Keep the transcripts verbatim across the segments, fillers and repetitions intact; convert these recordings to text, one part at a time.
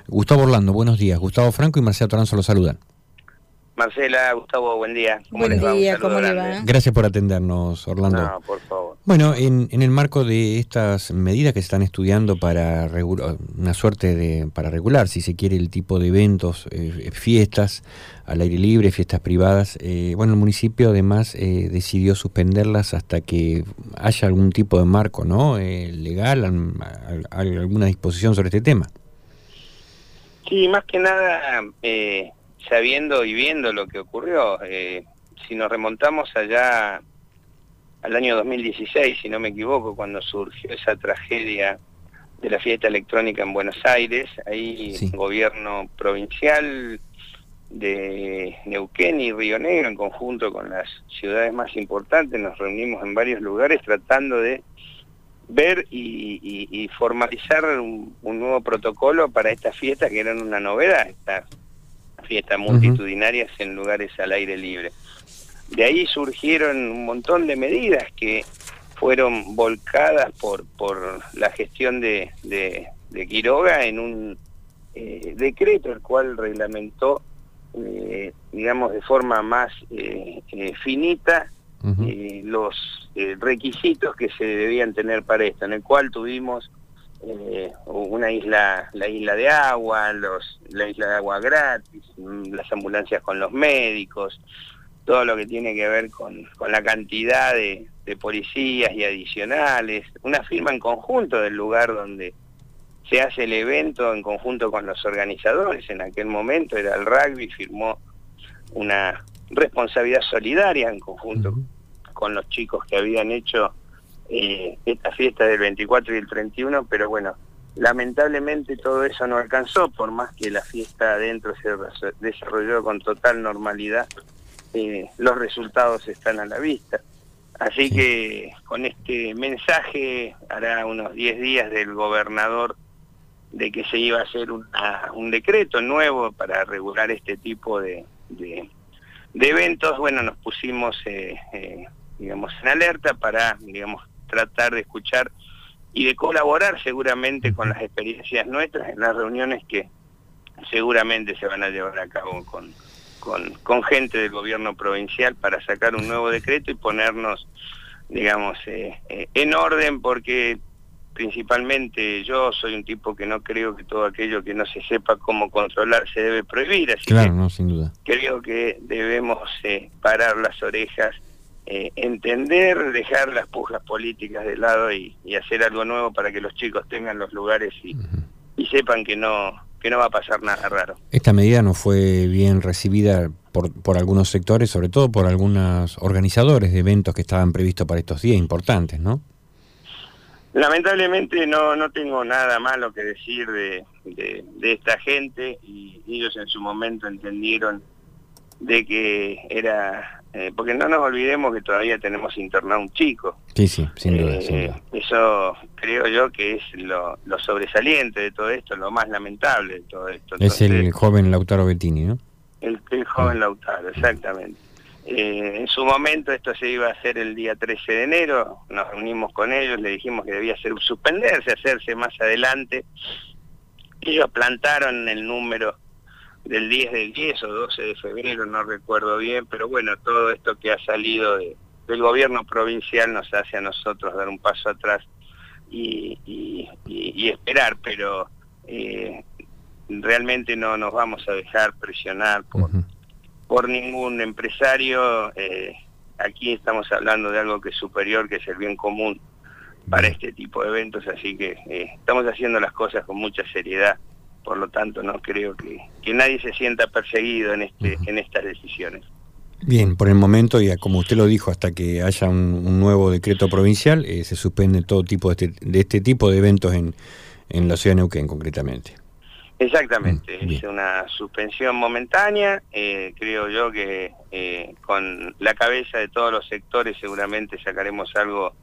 Gustavo Orlando, buenos días. Gustavo Franco y Marcela Toranzo lo saludan. Marcela, Gustavo, buen día. ¿Cómo Buen les día, va? ¿cómo le va? Gracias por atendernos, Orlando. No, por favor. Bueno, en, en el marco de estas medidas que se están estudiando para regular, una suerte de, para regular, si se quiere, el tipo de eventos, eh, fiestas al aire libre, fiestas privadas, eh, bueno, el municipio además eh, decidió suspenderlas hasta que haya algún tipo de marco, ¿no? Eh, legal, al, al, alguna disposición sobre este tema. Sí, más que nada, eh, sabiendo y viendo lo que ocurrió, eh, si nos remontamos allá al año dos mil dieciséis, si no me equivoco, cuando surgió esa tragedia de la fiesta electrónica en Buenos Aires, ahí sí. El gobierno provincial de Neuquén y Río Negro, en conjunto con las ciudades más importantes, nos reunimos en varios lugares tratando de ver y, y, y formalizar un, un nuevo protocolo para estas fiestas que eran una novedad, estas fiestas multitudinarias uh-huh. en lugares al aire libre. De ahí surgieron un montón de medidas que fueron volcadas por, por la gestión de, de, de Quiroga en un eh, decreto el cual reglamentó, eh, digamos, de forma más eh, eh, finita uh-huh. eh, los eh, requisitos que se debían tener para esto, en el cual tuvimos eh, una isla, la isla de agua, los, la isla de agua gratis, las ambulancias con los médicos, todo lo que tiene que ver con, con la cantidad de, de policías y adicionales, una firma en conjunto del lugar donde se hace el evento en conjunto con los organizadores. En aquel momento era el rugby, firmó una responsabilidad solidaria en conjunto uh-huh. con los chicos que habían hecho eh, esta fiesta del veinticuatro y el treinta y uno, pero bueno, lamentablemente todo eso no alcanzó, por más que la fiesta adentro se desarrolló con total normalidad. Eh, los resultados están a la vista. Así sí. que con este mensaje, hará unos diez días del gobernador de que se iba a hacer una, un decreto nuevo para regular este tipo de, de, de eventos, bueno, nos pusimos, eh, eh, digamos, en alerta para, digamos, tratar de escuchar y de colaborar seguramente con las experiencias nuestras en las reuniones que seguramente se van a llevar a cabo con Con, con gente del gobierno provincial para sacar un nuevo decreto y ponernos, digamos, eh, eh, en orden, porque principalmente yo soy un tipo que no creo que todo aquello que no se sepa cómo controlar se debe prohibir, así claro, que no, sin duda. Creo que debemos eh, parar las orejas, eh, entender, dejar las pujas políticas de lado y, y hacer algo nuevo para que los chicos tengan los lugares y, uh-huh. y sepan que no... que no va a pasar nada raro. Esta medida no fue bien recibida por, por algunos sectores, sobre todo por algunos organizadores de eventos que estaban previstos para estos días importantes, ¿no? Lamentablemente no, no tengo nada malo que decir de, de, de esta gente, y ellos en su momento entendieron de que era... Eh, porque no nos olvidemos que todavía tenemos internado un chico. Sí, sí, sin duda, eh, sin duda. Eso creo yo que es lo, lo sobresaliente de todo esto, lo más lamentable de todo esto. Entonces, es el joven Lautaro Bettini, ¿no? El, el joven Lautaro, exactamente. Eh, en su momento esto se iba a hacer el día trece de enero, nos reunimos con ellos, le dijimos que debía ser, suspenderse, hacerse más adelante. Ellos plantaron el número del diez del diez o doce de febrero, no recuerdo bien, pero bueno, todo esto que ha salido de, del gobierno provincial nos hace a nosotros dar un paso atrás y, y, y, y esperar, pero eh, realmente no nos vamos a dejar presionar por, uh-huh. por ningún empresario. Eh, aquí estamos hablando de algo que es superior, que es el bien común para este tipo de eventos, así que eh, estamos haciendo las cosas con mucha seriedad. Por lo tanto, no creo que, que nadie se sienta perseguido en este uh-huh. en estas decisiones. Bien, por el momento, y como usted lo dijo, hasta que haya un, un nuevo decreto provincial, eh, se suspende todo tipo de este, de este tipo de eventos en, en la ciudad de Neuquén, concretamente. Exactamente, Mm, es una suspensión momentánea, eh, creo yo que eh, con la cabeza de todos los sectores seguramente sacaremos algo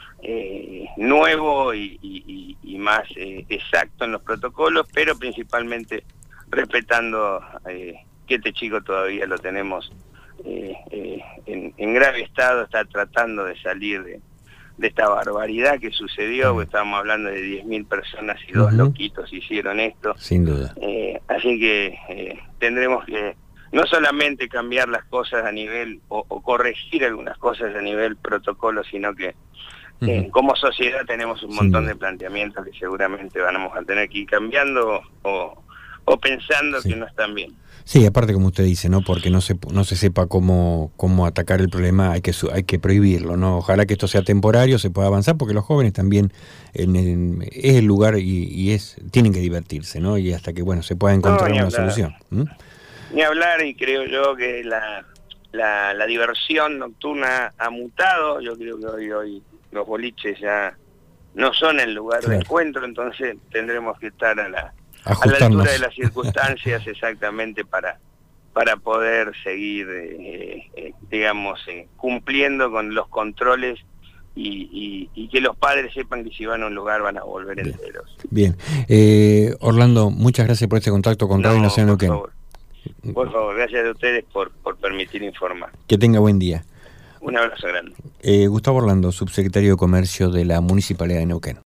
Eh, nuevo y, y, y más eh, exacto en los protocolos, pero principalmente respetando eh, que este chico todavía lo tenemos eh, eh, en, en grave estado, está tratando de salir de, de esta barbaridad que sucedió, porque estábamos hablando de diez mil personas y dos uh-huh. loquitos hicieron esto. Sin duda. Eh, así que eh, tendremos que no solamente cambiar las cosas a nivel, o, o corregir algunas cosas a nivel protocolo, sino que eh, uh-huh. como sociedad tenemos un montón sí. de planteamientos que seguramente vamos a tener que ir cambiando o, o pensando sí. que no están bien. Sí, aparte como usted dice, ¿no? Porque no se no se sepa cómo cómo atacar el problema, hay que hay que prohibirlo, ¿no? Ojalá que esto sea temporario, se pueda avanzar, porque los jóvenes también en, en, es el lugar y, y es tienen que divertirse, ¿no? Y hasta que bueno se pueda encontrar no, una hablar. solución. ¿Mm? Ni hablar, y creo yo que la, la la diversión nocturna ha mutado. Yo creo que hoy hoy los boliches ya no son el lugar claro. de encuentro, entonces tendremos que estar a la a la altura de las circunstancias exactamente para para poder seguir eh, eh, digamos eh, cumpliendo con los controles y, y, y que los padres sepan que si van a un lugar van a volver bien. enteros. Bien, eh, Orlando, muchas gracias por este contacto con no, Radio Nacional Neuquén. Por favor, por favor, gracias a ustedes por, por permitir informar. Que tenga buen día. Un abrazo grande. Eh, Gustavo Orlando, subsecretario de Comercio de la Municipalidad de Neuquén.